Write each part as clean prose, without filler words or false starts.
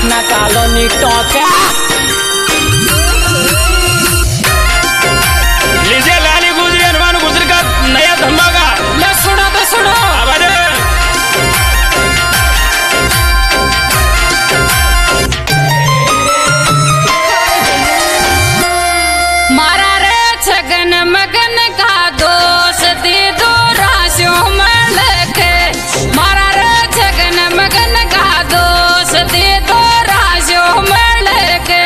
ना कॉलोनी टोका लीजिए लाली गुजरी हनुमान गुजरी का नया धमाका। ले सुनो तो सुनो आवाज मारा रे छगन मगन का दोष दे दो राशों में लेके मारा रे छगन मगन का दोष दे दो राशों में लेके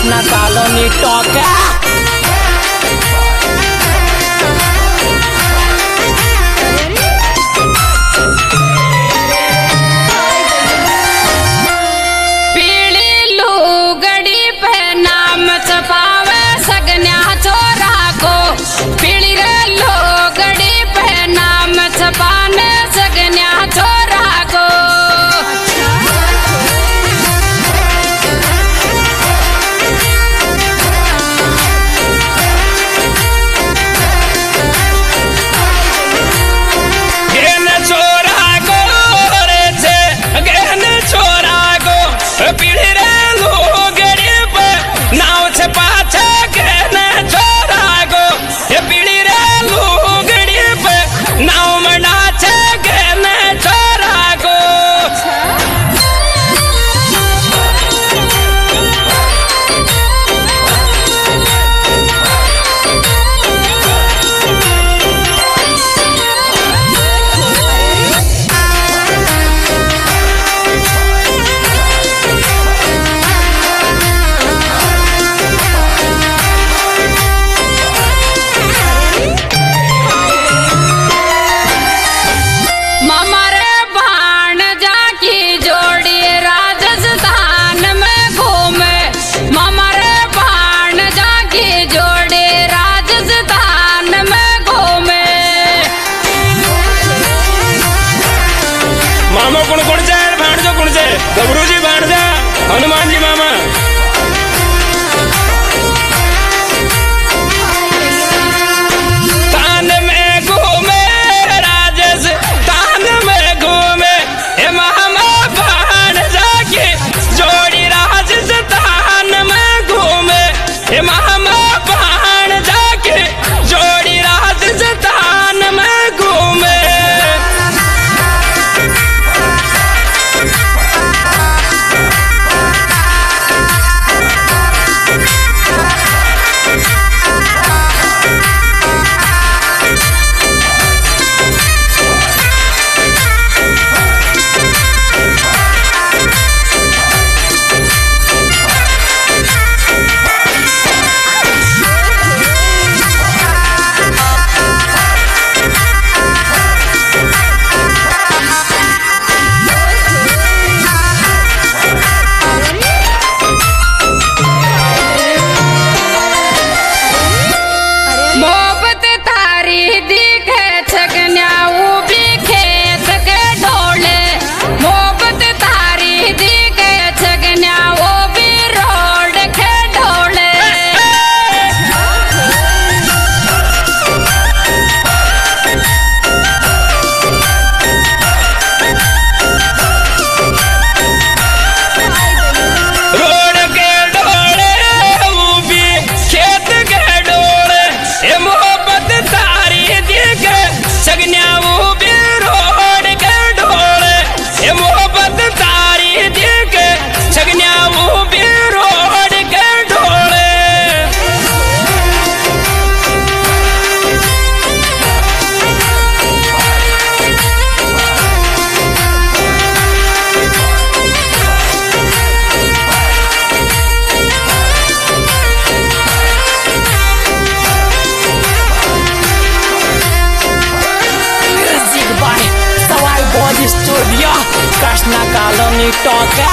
कृष्णा कॉलोनी टोका पीली लुगड़ी पे नाम छपावे सगन्या छोरा को पीली रे लुगड़ी पे नाम छपाने सगन्या छोरा को पीढ़ी रे लुगड़ी पे नाव छपा छगन छोरा गो ये पीढ़ी रे लुगड़ी पे नाव मना छगन छोरा गो मामा कौन कौन जाए भाणजो कौन जाए गबरू जी भाणजा हनुमान जी मामा तान में घूमे राजस तान में घूमे हे मामा भाणजा के जोड़ी राजस तान में घूमे हे मामा भाणजा के जोड़ी राजस तान में घूमे स्टूडियो कृष्णा कॉलोनी टोका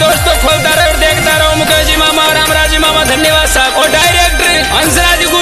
दोस्तों खोलता रहो और देखता रहो। मुकेश जी मामा और रामराज जी मामा धन्यवाद साहब। और डायरेक्टर हंसराज